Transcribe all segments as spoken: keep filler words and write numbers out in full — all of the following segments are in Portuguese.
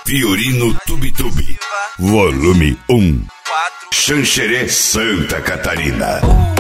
Fiorino Tube-Tube, volume um, Xanxerê, Santa Catarina.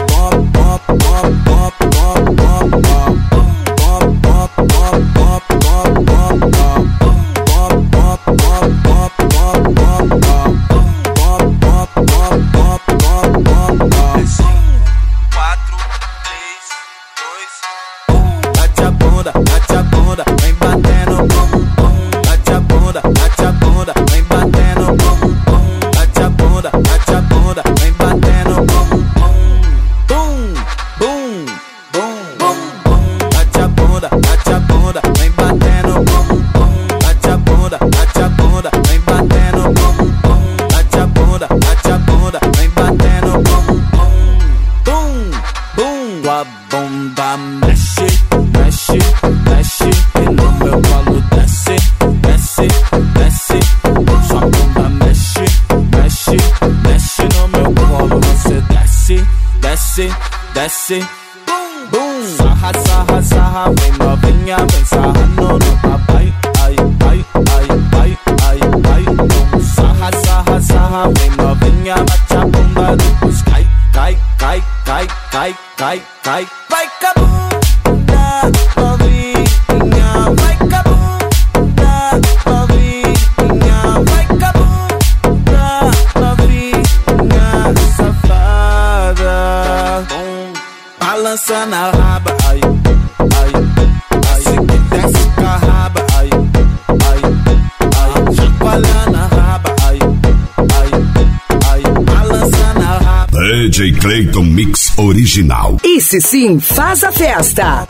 Bate a bunda, bate a bunda, vem batendo. Bate a bunda, bate a bunda, vem batendo. Bate a bunda, bate a bunda, vem batendo. Bum, bum, bum, bum. Bate a bunda, bate a bunda, vem batendo. Bate a bunda, bate a bunda, vem batendo. Bate a bunda, bate a bunda, vem batendo. Bum, bum. Tua bunda mexe, mexe, mexe e no meu colo desce, desce, desce. Sua bunda mexe, mexe, mexe no meu colo. Você desce, desce, desce. Bum, bum. Sarra, sarra, sarra, vem novinha, vem sarrando no papai. Ai, ai, ai, ai, ai, ai. Sarra, sarra, sarra, vem novinha, bate a bunda, depois cai, cai, cai, cai, cai, cai, cai. Vai com a bunda novinha, vai com a bunda novinha, vai com a bunda novinha, safada. Balança na raba, ai, ai, ai. Se que desce com a raba, ai, ai, ai. Chacoalha na raba, ai, ai, ai. Balança na raba. D J Clayton Mix Original. Esse sim faz a festa.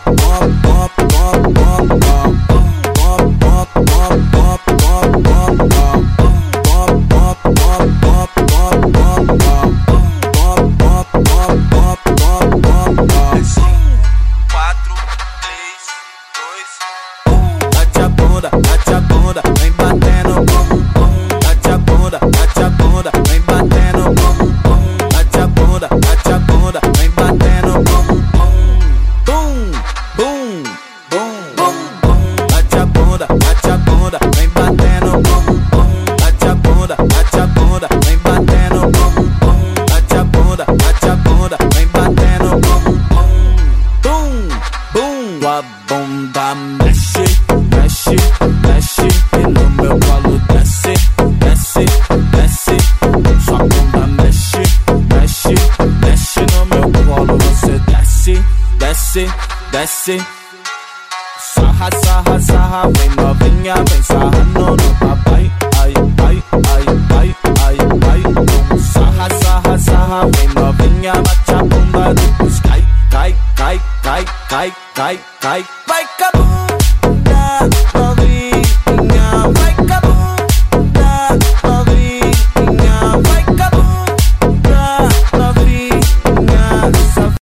Bate a bunda, bate a bunda, vem batendo. Bate a bunda, bate a bunda, vem batendo. Bate a bunda, bate a bunda, vem batendo. Bum, bum, bum, bum. Bate a bunda, bate a bunda, vem batendo. Bate a bunda, bate a bunda, vem batendo. Bate a bunda, bate a bunda, vem batendo. Bum, bum. Tua bunda mexe, mexe, mexe e no meu colo desce, desce, desce. Sua bunda mexe, mexe, mexe no meu colo. Você desce, desce, desce. Sarra, sarra, sarra, vem novinha, vem sarrando no papai. Ai, ai, ai, ai, ai, ai. Sarra, sarra, sarra, vem novinha, bate a bunda, depois cai, cai, cai, cai, cai, cai, cai. Vai com a bunda novinha, vai